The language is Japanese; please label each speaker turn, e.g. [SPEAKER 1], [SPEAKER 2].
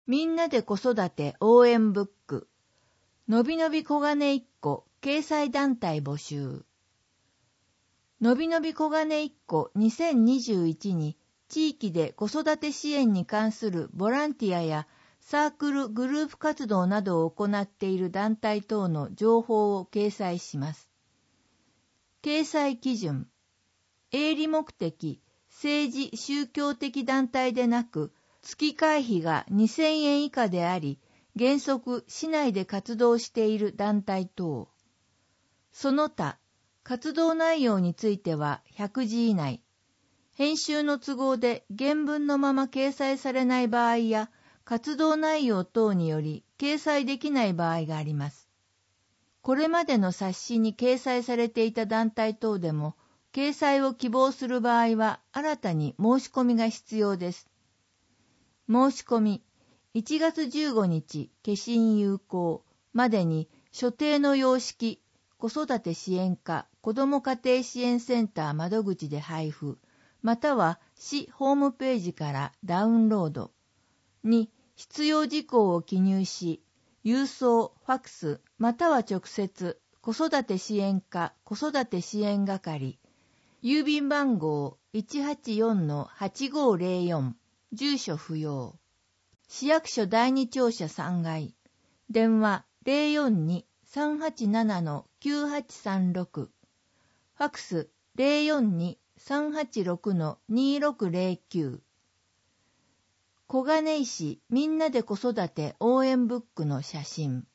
[SPEAKER 1] みんなで子育て応援ブック。のびのび小金一個掲載団体募集。のびのび小金一個2021に地域で子育て支援に関するボランティアやサークル・グループ活動などを行っている団体等の情報を掲載します。掲載基準。営利目的、政治・宗教的団体でなく、月会費が2000円以下であり、原則市内で活動している団体等。その他、活動内容については100字以内。編集の都合で原文のまま掲載されない場合や、活動内容等により掲載できない場合があります。これまでの冊子に掲載されていた団体等でも、掲載を希望する場合は新たに申し込みが必要です。申し込み、1月15日、消印有効までに所定の様式、子育て支援課、子ども家庭支援センター窓口で配布、または市ホームページからダウンロード。2、必要事項を記入し、郵送、ファクス、または直接、子育て支援課、子育て支援係、郵便番号 184-8504、住所不要。市役所第二庁舎3階。電話 042-387-9836。ファクス 042-386-2609。小金井市みんなで子育て応援ブックの写真。